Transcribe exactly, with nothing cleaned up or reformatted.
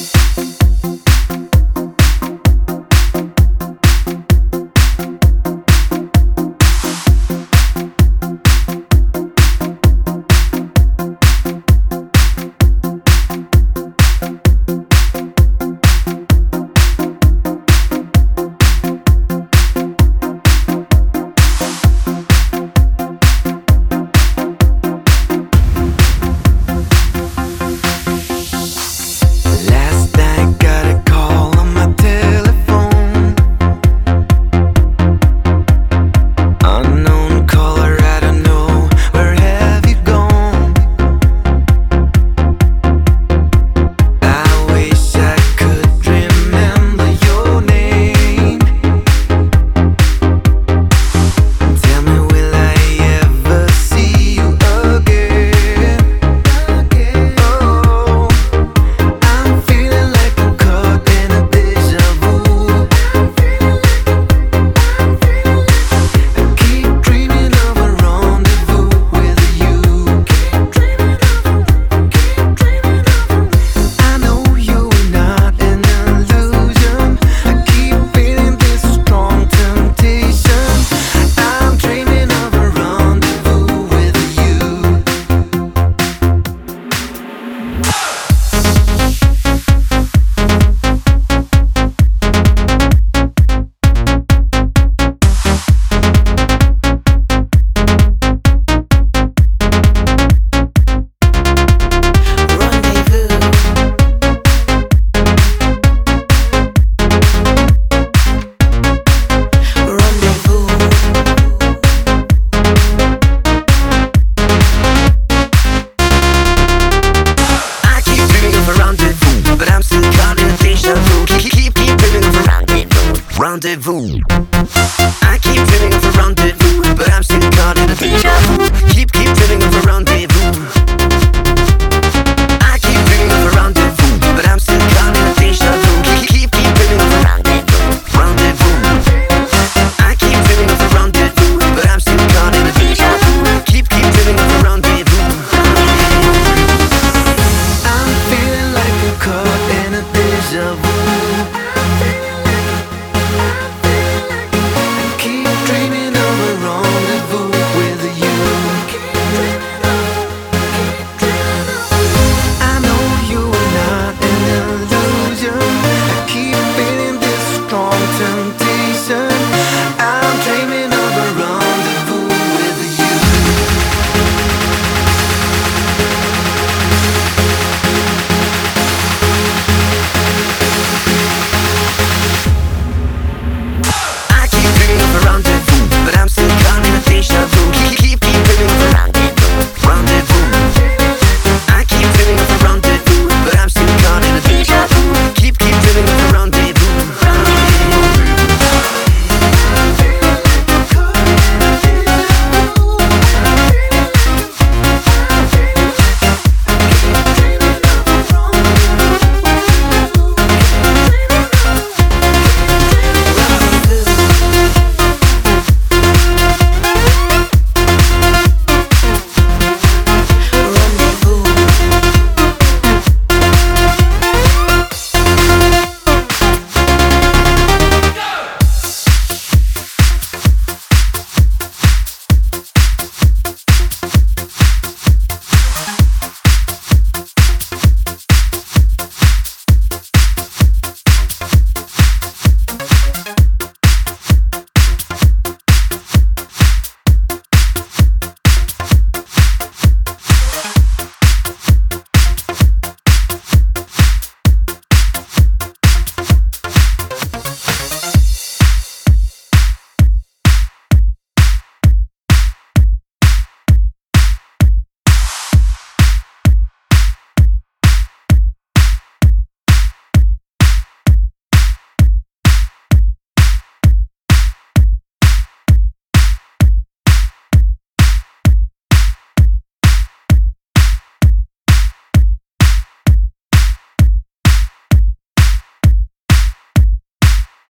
Rendezvous. I keep dreaming of a rendezvous, but I'm still caught in a deja vu. Keep, keep dreaming of a rendezvous. I keep dreaming of a rendezvous, but I'm still caught in a deja vu. Keep, keep, keep dreaming of a rendezvous. Rendezvous. I keep dreaming of a rendezvous, but I'm still caught in a deja vu. Keep, keep dreaming of a rendezvous. I'm feeling like I'm caught in a deja vu.